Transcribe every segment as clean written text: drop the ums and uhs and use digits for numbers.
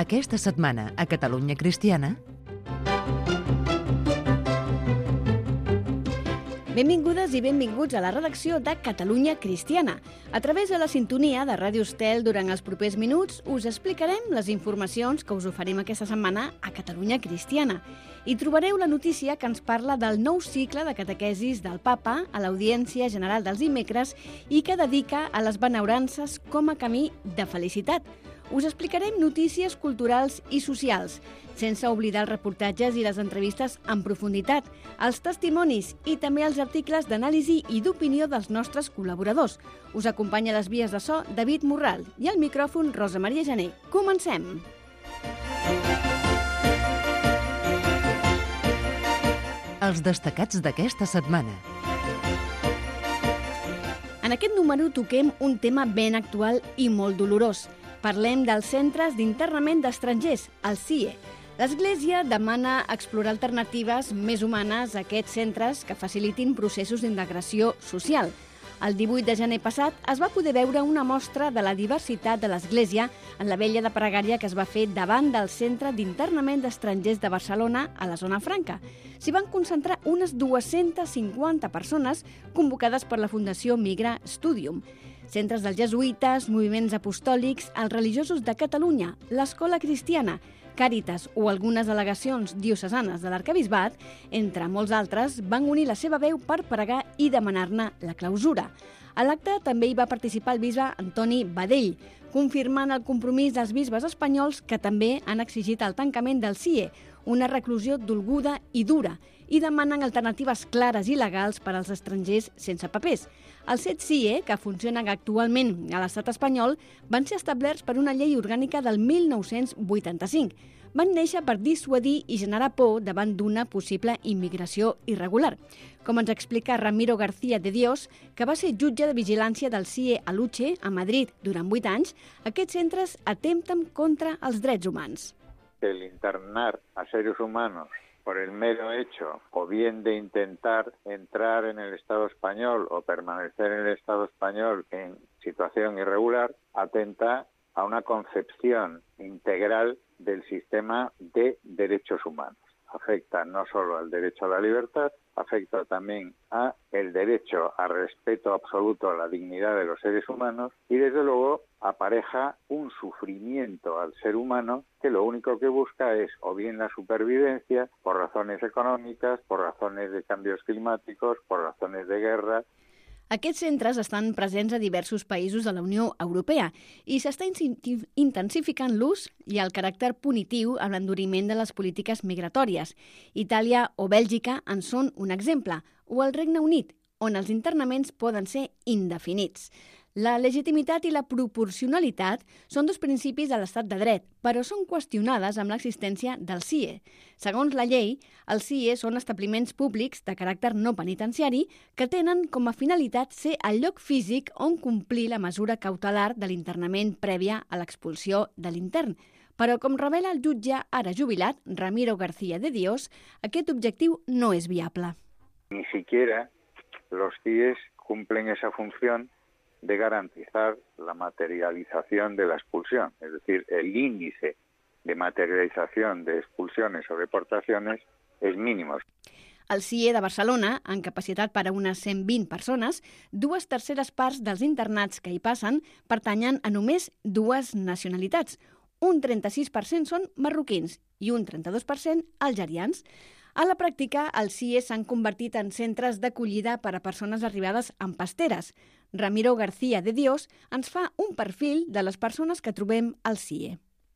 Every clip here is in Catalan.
d'aquesta setmana a Catalunya Cristiana. Benvingudes i benvinguts a la redacció de Catalunya Cristiana. A través de la sintonia de Ràdio Estel, durant els propers minuts, us explicarem les informacions que us oferim aquesta setmana a Catalunya Cristiana. Hi trobareu la notícia que ens parla del nou cicle de catequesis del Papa a l'Audiència General dels dimecres i que dedica a les benaurances com a camí de felicitat. Us explicarem notícies culturals i socials, sense oblidar els reportatges i les entrevistes en profunditat, els testimonis i també els articles d'anàlisi i d'opinió dels nostres col·laboradors. Us acompanya a les vies de so David Morral i al micròfon Rosa Maria Jané. Comencem! Els destacats d'aquesta setmana. En aquest número toquem un tema ben actual i molt dolorós. Parlem dels centres d'internament d'estrangers, el CIE. L'Església demana explorar alternatives més humanes a aquests centres que facilitin processos d'integració social. El 18 de gener passat es va poder veure una mostra de la diversitat de l'Església en la vella de pregària que es va fer davant del Centre d'Internament d'Estrangers de Barcelona, a la Zona Franca. S'hi van concentrar unes 250 persones convocades per la Fundació Migra Studium. Centres dels jesuïtes, moviments apostòlics, els religiosos de Catalunya, l'Escola Cristiana, Càritas o algunes delegacions diocesanes de l'Arquebisbat, entre molts altres, van unir la seva veu per pregar i demanar-ne la clausura. A l'acte també hi va participar el bisbe Antoni Badell, confirmant el compromís dels bisbes espanyols que també han exigit el tancament del CIE, una reclusió dolguda i dura, i demanen alternatives clares i legals per als estrangers sense papers. Els 7 CIE, que funcionen actualment a l'estat espanyol, van ser establerts per una llei orgànica del 1985. Van néixer per dissuadir i generar por davant d'una possible immigració irregular. Com ens explica Ramiro García de Dios, que va ser jutge de vigilància del CIE a Luche, a Madrid, durant 8 anys, aquests centres atempten contra els drets humans. El internar a seres humanos por el mero hecho o bien de intentar entrar en el Estado español o permanecer en el Estado español en situación irregular, atenta a una concepción integral del sistema de derechos humanos. Afecta no solo al derecho a la libertad, afecta también a el derecho a respeto absoluto a la dignidad de los seres humanos y desde luego apareja un sufrimiento al ser humano que lo único que busca es o bien la supervivencia por razones econòmiques, por razones de cambios climáticos, por razones de guerra. Aquests centres estan presents a diversos països de la Unió Europea i s'està intensificant l'ús i el caràcter punitiu amb l'enduriment de les polítiques migratòries. Itàlia o Bèlgica en són un exemple, o el Regne Unit, on els internaments poden ser indefinits. La legitimitat i la proporcionalitat són dos principis de l'estat de dret, però són qüestionades amb l'existència del CIE. Segons la llei, els CIE són establiments públics de caràcter no penitenciari que tenen com a finalitat ser el lloc físic on complir la mesura cautelar de l'internament prèvia a l'expulsió de l'intern. Però, com revela el jutge ara jubilat, Ramiro García de Dios, aquest objectiu no és viable. Ni siquiera los CIEs cumplen esa función de garantizar la materialización de la expulsión, es decir, el índice de materialización de expulsiones o deportaciones es mínimo. Al CIE de Barcelona, amb capacitat per a unes 120 persones, 2/3 parts dels internats que hi passen pertanyen a només 2 nacionalitats. Un 36% són marroquins i un 32% algerians. A la pràctica, els CIE s'han convertit en centres d'acollida per a persones arribades en pasteres. Ramiro García de Dios ens fa un perfil de les persones que trobem al CIE.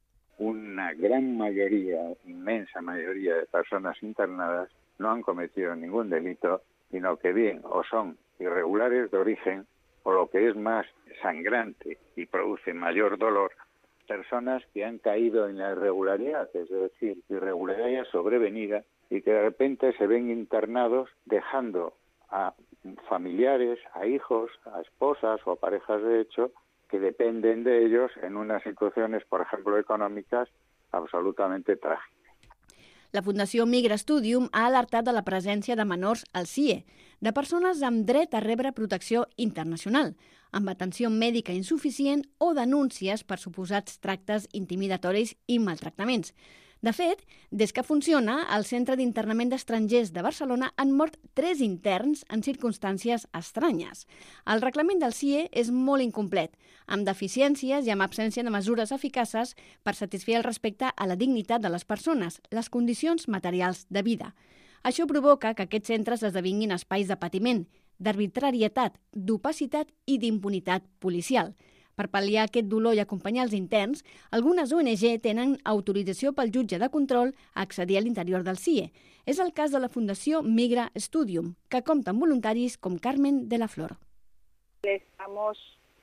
Una gran mayoría, inmensa mayoría de personas internadas no han cometido ningún delito, sino que bien o son irregulares de origen o lo que es más sangrante y produce mayor dolor, personas que han caído en la irregularidad, es decir, irregularidad sobrevenida y que de repente se ven internados dejando a familiares, a hijos, a esposas o a parejas de hecho que dependen de ellos en unas situaciones, por ejemplo, económicas absolutamente trágicas. La Fundació Migra Studium ha alertat de la presència de menors al CIE, de persones amb dret a rebre protecció internacional, amb atenció mèdica insuficient o denúncies per suposats tractes intimidatoris i maltractaments. De fet, des que funciona, al Centre d'Internament d'Estrangers de Barcelona han mort 3 interns en circumstàncies estranyes. El reglament del CIE és molt incomplet, amb deficiències i amb absència de mesures eficaces per satisfer el respecte a la dignitat de les persones, les condicions materials de vida. Això provoca que aquests centres esdevinguin espais de patiment, d'arbitrarietat, d'opacitat i d'impunitat policial. Per pal·liar aquest dolor i acompanyar els interns, algunes ONG tenen autorització pel jutge de control a accedir a l'interior del CIE. És el cas de la Fundació Migra Studium, que compta amb voluntaris com Carmen de la Flor. Les damos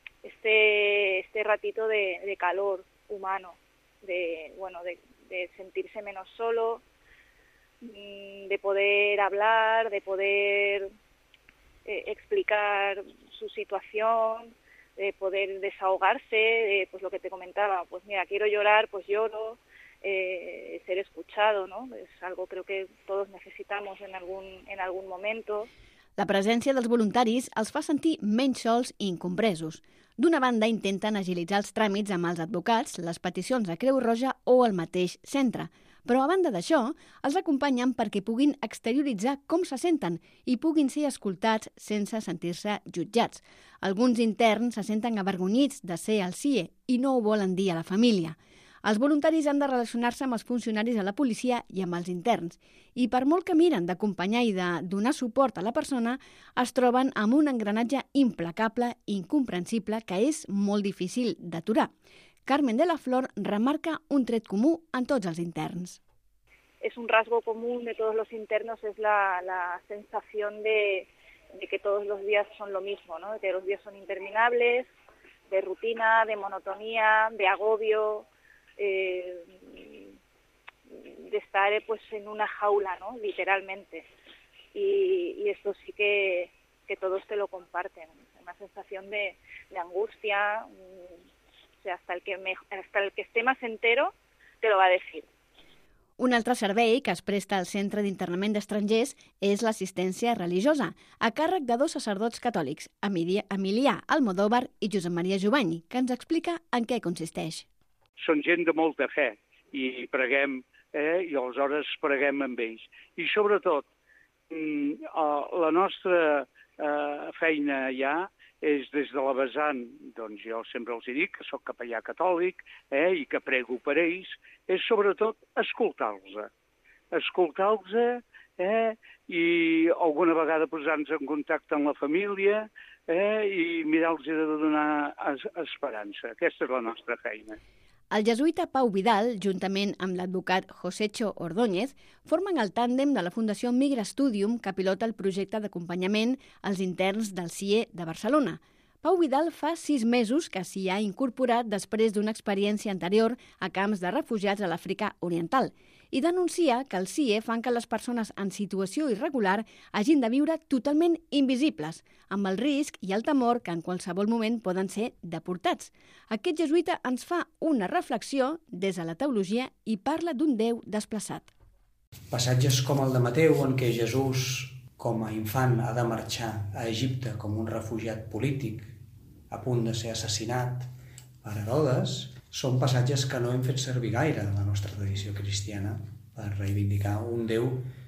este ratito de calor humano, de sentirse menos solo, de poder hablar, de poder explicar su situación, de poder desahogarse, pues lo que te comentaba, pues mira, quiero llorar, pues lloro, ser escuchado, ¿no? Es algo creo que todos necesitamos en algún momento. La presència dels voluntaris els fa sentir menys sols i incompresos. D'una banda, intenten agilitzar els tràmits amb els advocats, les peticions a Creu Roja o al mateix centre. Però, a banda d'això, els acompanyen perquè puguin exterioritzar com se senten i puguin ser escoltats sense sentir-se jutjats. Alguns interns se senten avergonyits de ser al CIE i no ho volen dir a la família. Els voluntaris han de relacionar-se amb els funcionaris de la policia i amb els interns. I per molt que miren d'acompanyar i de donar suport a la persona, es troben amb un engranatge implacable i incomprensible que és molt difícil d'aturar. Carmen de la Flor remarca un tret comú en tots els interns. Es un rasgo común de todos los internos, es la sensación de que todos los días son lo mismo, ¿no? De que los días son interminables, de rutina, de monotonía, de agobio, de estar pues en una jaula, ¿no? Literalmente. Y esto sí que todos te lo comparten, una sensación de angustia. O sea, hasta el que esté más entero te lo va a decir. Un altre servei que es presta al Centre d'Internament d'Estrangers és l'assistència religiosa, a càrrec de 2 sacerdots catòlics, Emilià Almodóvar i Josep Maria Jovany, que ens explica en què consisteix. Són gent de molta fe i preguem, i aleshores preguem amb ells. I sobretot, la nostra feina allà és des de la vessant, doncs jo sempre els dic que soc capellà catòlic i que prego per ells, és sobretot escoltar-los. Escoltar-los i alguna vegada posar-nos en contacte amb la família i mirar-los de donar esperança. Aquesta és la nostra feina. El jesuïta Pau Vidal, juntament amb l'advocat Josecho Ordóñez, formen el tàndem de la Fundació Migra Studium que pilota el projecte d'acompanyament als interns del CIE de Barcelona. Pau Vidal fa 6 mesos que s'hi ha incorporat després d'una experiència anterior a camps de refugiats a l'Àfrica Oriental i denuncia que el CIE fan que les persones en situació irregular hagin de viure totalment invisibles, amb el risc i el temor que en qualsevol moment poden ser deportats. Aquest jesuïta ens fa una reflexió des de la teologia i parla d'un Déu desplaçat. Passatges com el de Mateu, en què Jesús, com a infant, ha de marxar a Egipte com un refugiat polític, a punt de ser assassinat per Herodes, són passatges que no hem fet servir gaire en la nostra tradició cristiana per reivindicar un Déu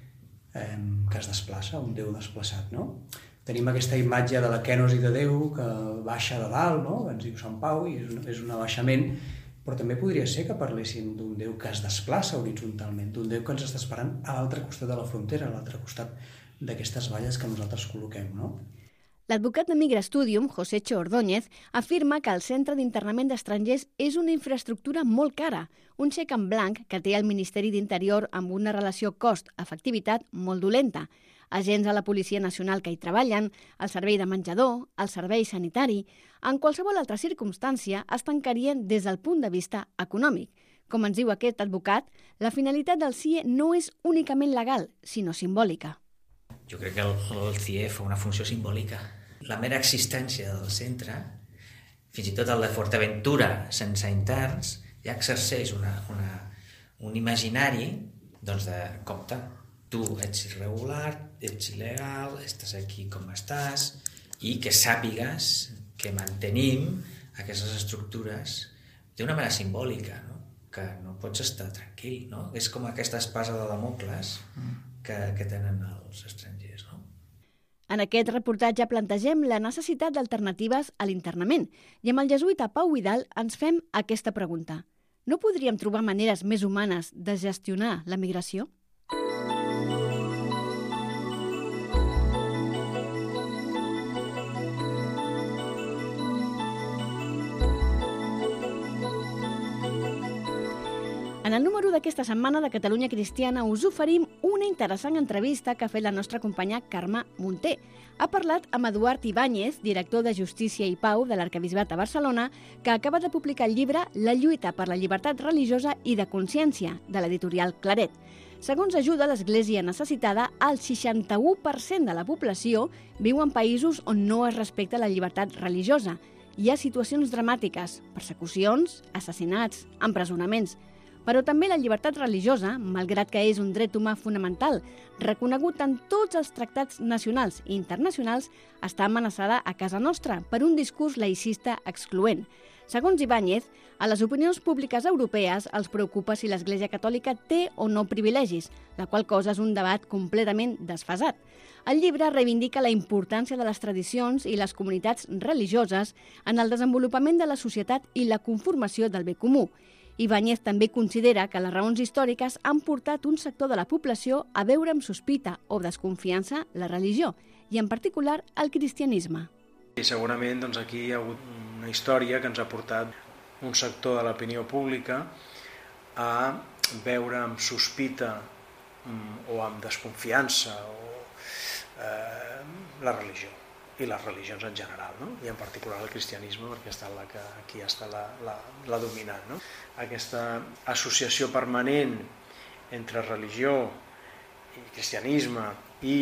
que es desplaça, un Déu desplaçat, no? Tenim aquesta imatge de la kenosi de Déu que baixa de dalt, no? Ens diu Sant Pau, i és un abaixament, però també podria ser que parléssim d'un Déu que es desplaça horitzontalment, d'un Déu que ens està esperant a l'altre costat de la frontera, a l'altre costat d'aquestes valles que nosaltres col·loquem, no? L'advocat de Migra Studium, Josecho Ordóñez, afirma que el Centre d'Internament d'Estrangers és una infraestructura molt cara, un xec en blanc que té el Ministeri d'Interior amb una relació cost-efectivitat molt dolenta. Agents de la Policia Nacional que hi treballen, el servei de menjador, el servei sanitari, en qualsevol altra circumstància es tancarien des del punt de vista econòmic. Com ens diu aquest advocat, la finalitat del CIE no és únicament legal, sinó simbòlica. Jo crec que el CIE fa una funció simbòlica. La mera existència del centre, fins i tot el de Fortaventura sense interns, ja exerceix un imaginari doncs de compte, tu ets irregular, ets il·legal, estàs aquí com estàs, i que sàpigues que mantenim aquestes estructures d'una manera simbòlica, no? Que no pots estar tranquil, no? És com aquesta espasa de Damocles que tenen els estrangers, no? En aquest reportatge plantegem la necessitat d'alternatives a l'internament i amb el jesuïta Pau Vidal ens fem aquesta pregunta. No podríem trobar maneres més humanes de gestionar la migració? En el número d'aquesta setmana de Catalunya Cristiana us oferim una interessant entrevista que ha fet la nostra companya Carme Munté. Ha parlat amb Eduard Ibáñez, director de Justícia i Pau de l'Arquebisbat de Barcelona, que acaba de publicar el llibre La lluita per la llibertat religiosa i de consciència, de l'editorial Claret. Segons Ajuda l'Església Necessitada, el 61% de la població viu en països on no es respecta la llibertat religiosa. Hi ha situacions dramàtiques, persecucions, assassinats, empresonaments. Però també la llibertat religiosa, malgrat que és un dret humà fonamental, reconegut en tots els tractats nacionals i internacionals, està amenaçada a casa nostra per un discurs laïcista excloent. Segons Ibáñez, a les opinions públiques europees els preocupa si l'Església Catòlica té o no privilegis, la qual cosa és un debat completament desfasat. El llibre reivindica la importància de les tradicions i les comunitats religioses en el desenvolupament de la societat i la conformació del bé comú. Ibáñez també considera que les raons històriques han portat un sector de la població a veure amb sospita o desconfiança la religió, i en particular el cristianisme. I segurament aquí hi ha hagut una història que ens ha portat un sector de l'opinió pública a veure amb sospita o amb desconfiança la religió i les religions en general, no? I en particular el cristianisme, perquè està aquí està la dominant, no? Aquesta associació permanent entre religió i cristianisme i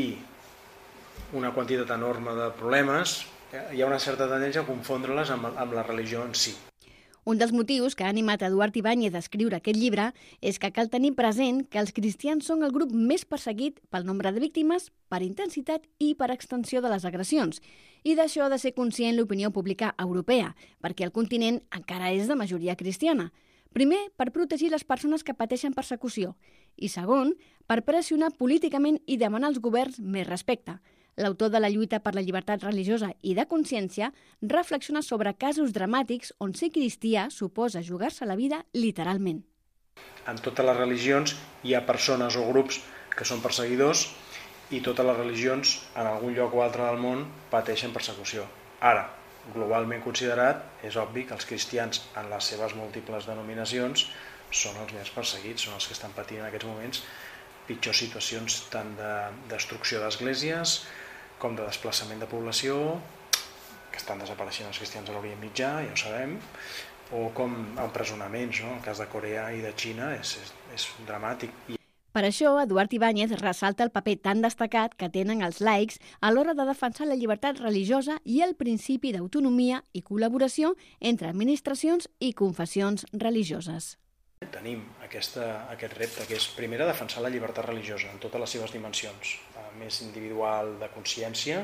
una quantitat enorme de problemes, hi ha una certa tendència a confondre-les amb la religió en si. Un dels motius que ha animat Eduard Ibáñez a escriure aquest llibre és que cal tenir present que els cristians són el grup més perseguit pel nombre de víctimes, per intensitat i per extensió de les agressions. I d'això ha de ser conscient l'opinió pública europea, perquè el continent encara és de majoria cristiana. Primer, per protegir les persones que pateixen persecució. I segon, per pressionar políticament i demanar als governs més respecte. L'autor de La lluita per la llibertat religiosa i de consciència reflexiona sobre casos dramàtics on ser cristià suposa jugar-se la vida literalment. En totes les religions hi ha persones o grups que són perseguidors i totes les religions, en algun lloc o altre del món, pateixen persecució. Ara, globalment considerat, és obvi que els cristians, en les seves múltiples denominacions, són els més perseguits, són els que estan patint en aquests moments pitjors situacions tant de destrucció d'esglésies com de desplaçament de població, que estan desapareixent els cristians a l'Orient Mitjà, ja ho sabem, o com empresonaments, no? El cas de Corea i de Xina és dramàtic. Per això, Eduard Ibáñez ressalta el paper tan destacat que tenen els laics a l'hora de defensar la llibertat religiosa i el principi d'autonomia i col·laboració entre administracions i confessions religioses. Tenim aquest repte, que és primer defensar la llibertat religiosa en totes les seves dimensions, la més individual de consciència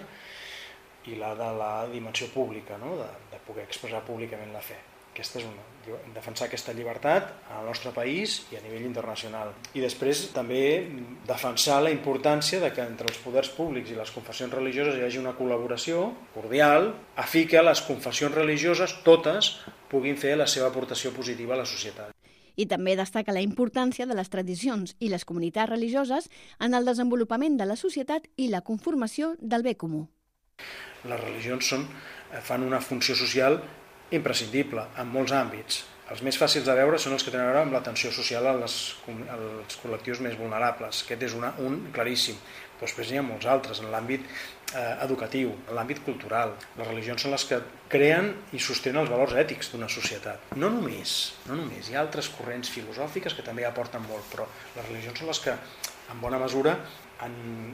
i la de la dimensió pública, no? de poder expressar públicament la fe. Aquesta és defensar aquesta llibertat al nostre país i a nivell internacional. I després també defensar la importància de que entre els poders públics i les confessions religioses hi hagi una col·laboració cordial a fi que les confessions religioses, totes, puguin fer la seva aportació positiva a la societat. I també destaca la importància de les tradicions i les comunitats religioses en el desenvolupament de la societat i la conformació del bé comú. Les religions fan una funció social imprescindible en molts àmbits. Els més fàcils de veure són els que tenen a veure amb l'atenció social als col·lectius més vulnerables. Aquest és un claríssim. Després n'hi ha molts altres, en l'àmbit educatiu, en l'àmbit cultural. Les religions són les que creen i sostenen els valors ètics d'una societat. No només. Hi ha altres corrents filosòfiques que també aporten molt, però les religions són les que, en bona mesura, han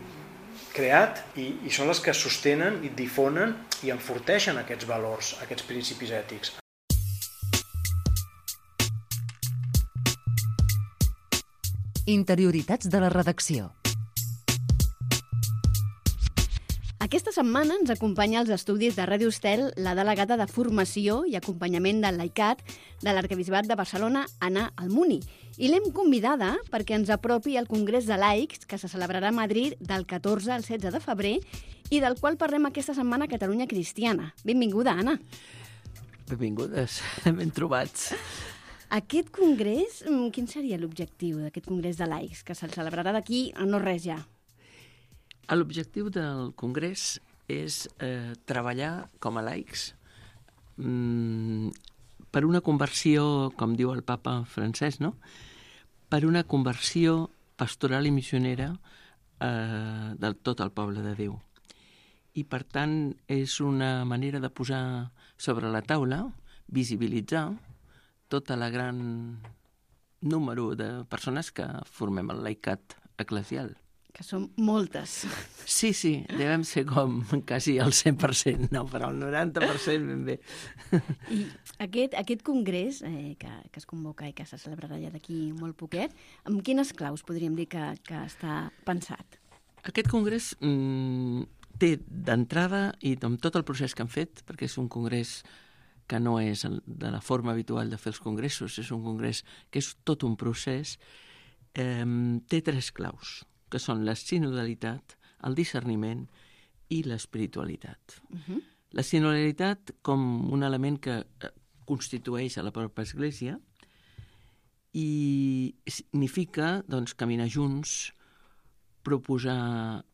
creat i són les que sostenen i difonen i enforteixen aquests valors, aquests principis ètics. Interioritats de la redacció. Aquesta setmana ens acompanya als estudis de Ràdio Estel la delegada de Formació i Acompanyament del Laicat de l'Arquebisbat de Barcelona, Anna Almuni. I l'hem convidada perquè ens apropi al Congrés de Laics, que se celebrarà a Madrid del 14 al 16 de febrer i del qual parlem aquesta setmana a Catalunya Cristiana. Benvinguda, Anna. Benvingudes, ben trobats. Aquest congrés, quin seria l'objectiu d'aquest Congrés de Laics, que se'l celebrarà d'aquí a no res ja? L'objectiu del congrés és treballar com a laics per una conversió, com diu el papa francès, no? Per una conversió pastoral i missionera de tot el poble de Déu. I, per tant, és una manera de posar sobre la taula, visibilitzar tota la gran número de persones que formem el laicat eclesial. Que són moltes. Sí, devem ser com quasi el 100%, no, però el 90% ben bé. I aquest congrés que es convoca i que se celebrarà ja d'aquí molt poquet, amb quines claus podríem dir que està pensat? Aquest congrés té d'entrada, i amb tot el procés que han fet, perquè és un congrés que no és de la forma habitual de fer els congressos, és un congrés que és tot un procés, té 3 claus, que són la sinodalitat, el discerniment i l'espiritualitat. La sinodalitat com un element que constitueix a la pròpia Església i significa doncs, caminar junts, proposar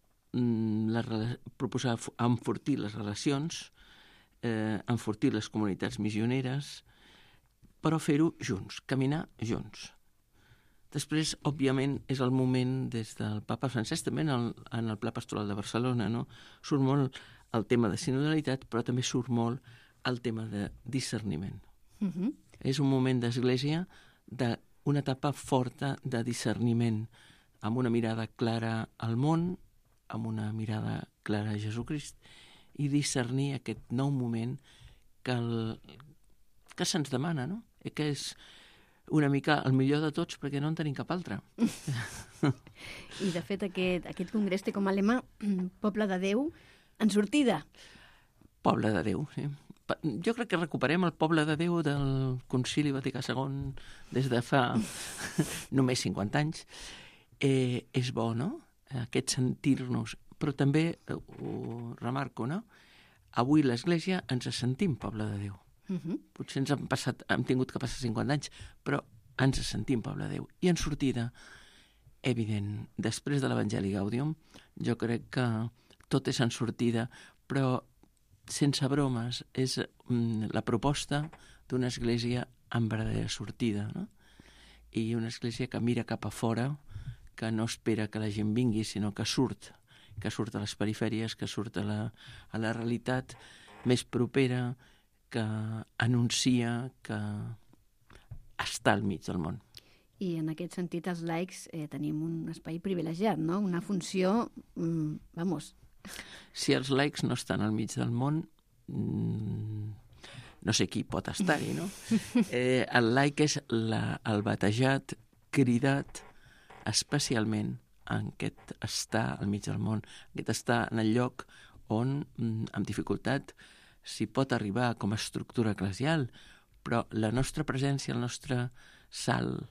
enfortir les relacions, enfortir les comunitats missioneres, però fer-ho junts, caminar junts. Després, òbviament, és el moment des del papa Francesc, també en el Pla Pastoral de Barcelona, no? Surt molt el tema de sinodalitat, però també surt molt el tema de discerniment. És un moment d'església d'una etapa forta de discerniment, amb una mirada clara al món, amb una mirada clara a Jesucrist, i discernir aquest nou moment que se'ns demana, no? Que és una mica el millor de tots perquè no en tenim cap altre. I, de fet, aquest congrés té com a lema Poble de Déu en sortida. Poble de Déu, sí. Jo crec que recuperem el Poble de Déu del Concili Vaticà II des de fa només 50 anys. És bo, no?, aquest sentir-nos. Però també, ho remarco, no?, avui l'Església ens sentim Poble de Déu. Potser hem tingut que passar 50 anys, però ens sentim Poble de Déu. I en sortida, evident, després de l'Evangeli Gaudium, jo crec que tot és en sortida, però sense bromes, és la proposta d'una església en verdadera sortida, no? I una església que mira cap a fora, que no espera que la gent vingui, sinó que surt a les perifèries, que surt a la realitat més propera, que anuncia que està al mig del món. I en aquest sentit els laics tenim un espai privilegiat, no? Una funció, Si els laics no estan al mig del món, no sé qui pot estar-hi, no? El laic és el batejat, cridat especialment en aquest estar al mig del món, aquest estar en el lloc on, amb dificultat, s'hi pot arribar com a estructura eclesial, però la nostra presència, el nostre salt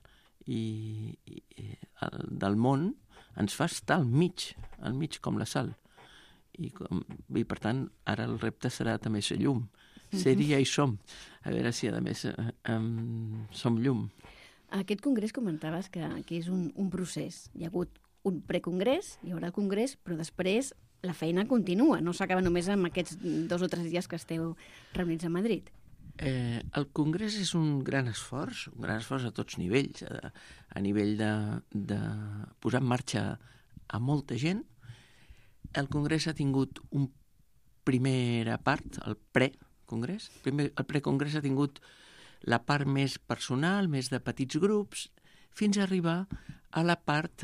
del món ens fa estar al mig com la sal. I per tant, ara el repte serà també ser llum. Ser-hi ja hi som. A veure si, a més, som llum. Aquest congrés comentaves que és un procés. Hi ha hagut un precongrés, hi haurà el congrés, però després la feina continua, no s'acaba només amb aquests 2 o 3 dies que esteu reunits a Madrid. El congrés és un gran esforç a tots nivells, a nivell de posar en marxa a molta gent. El congrés ha tingut una primera part, el precongrés. El precongrés ha tingut la part més personal, més de petits grups, fins a arribar a la part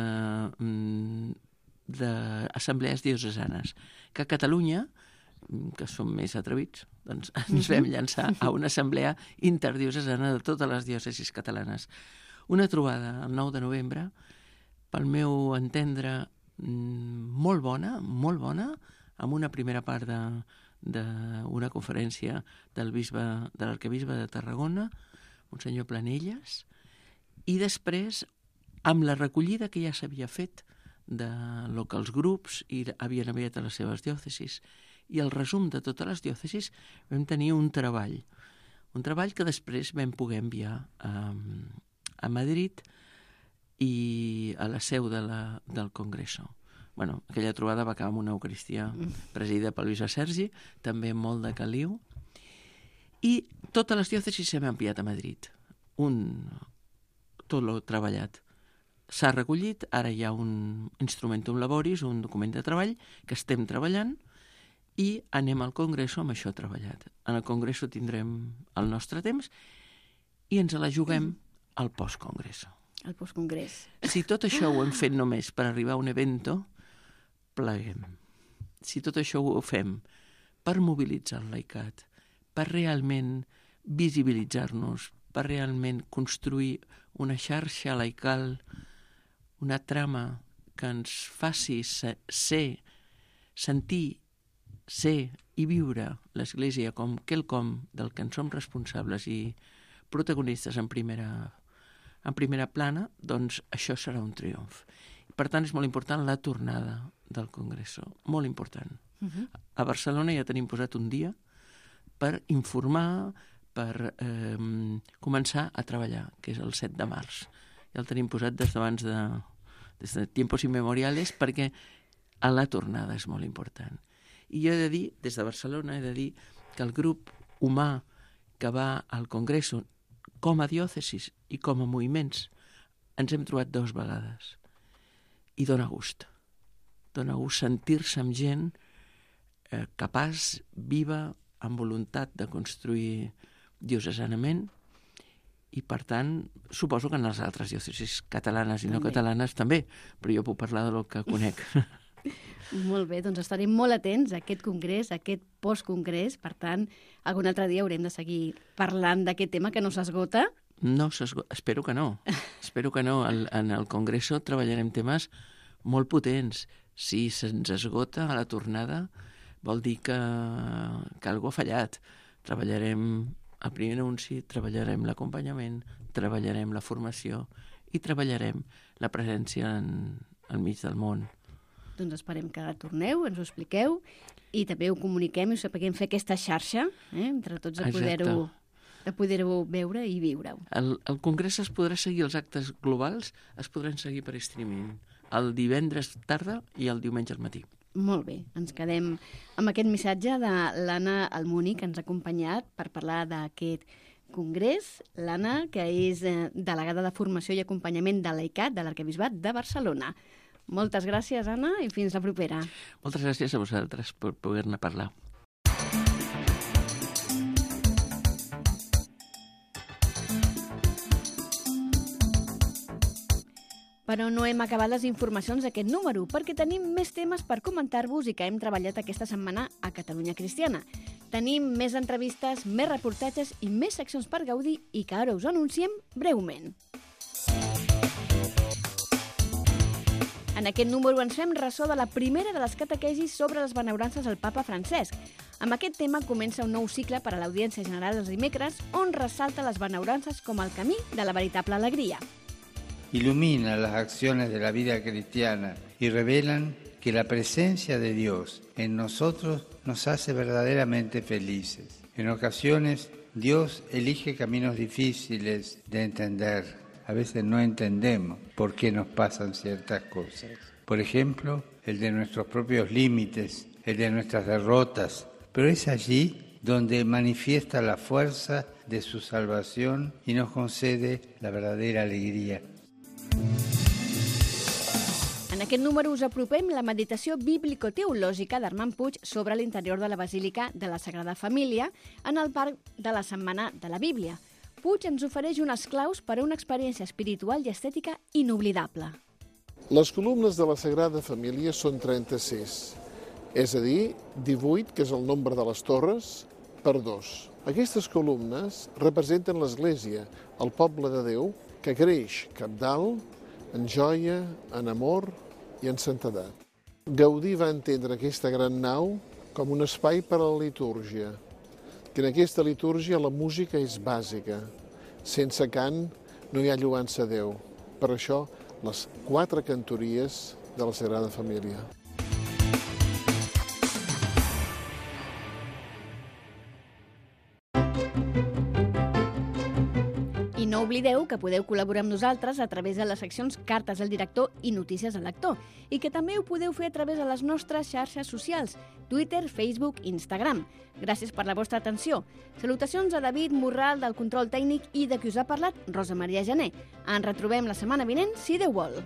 d'assemblees diocesanes, que a Catalunya, que som més atrevits, doncs ens vam llançar a una assemblea interdiocesana de totes les diòcesis catalanes. Una trobada el 9 de novembre, pel meu entendre, molt bona, amb una primera part d'una conferència de l'arquebisbe de Tarragona, Monsenyor Planelles, i després amb la recollida que ja s'havia fet de lo que els grups havien enviat a les seves diòcesis i el resum de totes les diòcesis, vam tenir un treball que després vam poder enviar a Madrid i a la seu del Congreso. Bueno, aquella trobada va acabar amb una Eucaristia presidida per Lluïsa Sergi, també molt de caliu, i totes les diòcesis s'han enviat a Madrid. Tot lo treballat. S'ha recollit, ara hi ha un instrumentum laboris, un document de treball que estem treballant i anem al Congreso amb això treballat. En el Congreso tindrem el nostre temps i ens la juguem al post-Congreso. El post-congrés. Si tot això ho hem fet només per arribar a un evento, pleguem. Si tot això ho fem per mobilitzar el laicat, per realment visibilitzar-nos, per realment construir una xarxa laical, una trama que ens faci sentir, ser i viure l'Església com quelcom del que en som responsables i protagonistes en primera plana, doncs això serà un triomf. Per tant, és molt important la tornada del Congreso, molt important. A Barcelona ja tenim posat un dia per informar, per començar a treballar, que és el 7 de març. Ja el tenim posat des de tiempos inmemoriales, perquè a la tornada és molt important. I jo he de dir, des de Barcelona, que el grup humà que va al Congreso, com a diòcesis i com a moviments, ens hem trobat 2 vegades. I dona gust. Dona gust sentir-se amb gent capaç, viva, amb voluntat de construir diocesanament, i per tant, suposo que en les altres diòcesis catalanes i no catalanes també, però jo puc parlar del que conec. Molt bé, doncs estarem molt atents a aquest congrés, a aquest postcongrés, per tant, algun altre dia haurem de seguir parlant d'aquest tema que no s'esgota. No s'esgota, espero que no. Espero que no. En el Congreso treballarem temes molt potents. Si se'ns esgota a la tornada, vol dir que algú ha fallat. Treballarem el primer anunci, treballarem l'acompanyament, treballarem la formació i treballarem la presència enmig del món. Doncs esperem que torneu, ens ho expliqueu i també ho comuniquem i ho sapiguem fer aquesta xarxa, entre tots de poder-ho veure i viure-ho. El congrés es podrà seguir, els actes globals es podran seguir per streaming, el divendres tarda i el diumenge al matí. Molt bé, ens quedem amb aquest missatge de l'Anna Almuni, que ens ha acompanyat per parlar d'aquest congrés. L'Anna, que és delegada de formació i acompanyament de l'AICAT de l'Arquebisbat de Barcelona. Moltes gràcies, Anna, i fins la propera. Moltes gràcies a vosaltres per poder-ne parlar. Però no hem acabat les informacions d'aquest número, perquè tenim més temes per comentar-vos i que hem treballat aquesta setmana a Catalunya Cristiana. Tenim més entrevistes, més reportatges i més seccions per gaudir i que ara us anunciem breument. En aquest número ens fem ressò de la primera de les catequesis sobre les benaurances al papa Francesc. Amb aquest tema comença un nou cicle per a l'Audiència General els dimecres, on ressalta les benaurances com el camí de la veritable alegria. Ilumina las acciones de la vida cristiana y revelan que la presencia de Dios en nosotros nos hace verdaderamente felices. En ocasiones, Dios elige caminos difíciles de entender. A veces no entendemos por qué nos pasan ciertas cosas. Por ejemplo, el de nuestros propios límites, el de nuestras derrotas. Pero es allí donde manifiesta la fuerza de su salvación y nos concede la verdadera alegría. En aquest número us apropem la meditació bíblico-teològica d'Armand Puig sobre l'interior de la Basílica de la Sagrada Família en el marc de la Setmana de la Bíblia. Puig ens ofereix unes claus per a una experiència espiritual i estètica inoblidable. Les columnes de la Sagrada Família són 36, és a dir, 18, que és el nombre de les torres, per 2. Aquestes columnes representen l'Església, el poble de Déu, que creix cabdal, en joia, en amor i en santedat. Gaudí va entendre aquesta gran nau com un espai per a la litúrgia, que en aquesta litúrgia la música és bàsica. Sense cant no hi ha lloança a Déu. Per això, les 4 cantories de la Sagrada Família. I no oblideu que podeu col·laborar amb nosaltres a través de les seccions Cartes al director i Notícies al lector, i que també ho podeu fer a través de les nostres xarxes socials, Twitter, Facebook i Instagram. Gràcies per la vostra atenció. Salutacions a David Morral, del control tècnic, i de qui us ha parlat, Rosa Maria Jané. Ens retrobem la setmana vinent, si Déu vol.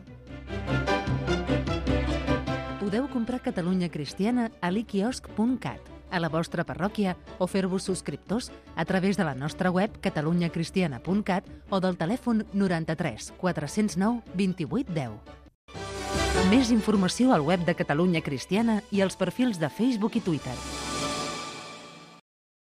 Podeu comprar Catalunya Cristiana a l'iquiosc.cat, a la vostra parròquia, o fer-vos subscriptors a través de la nostra web catalunyacristiana.cat o del telèfon 93 409 28 10. Més informació al web de Catalunya Cristiana i als perfils de Facebook i Twitter.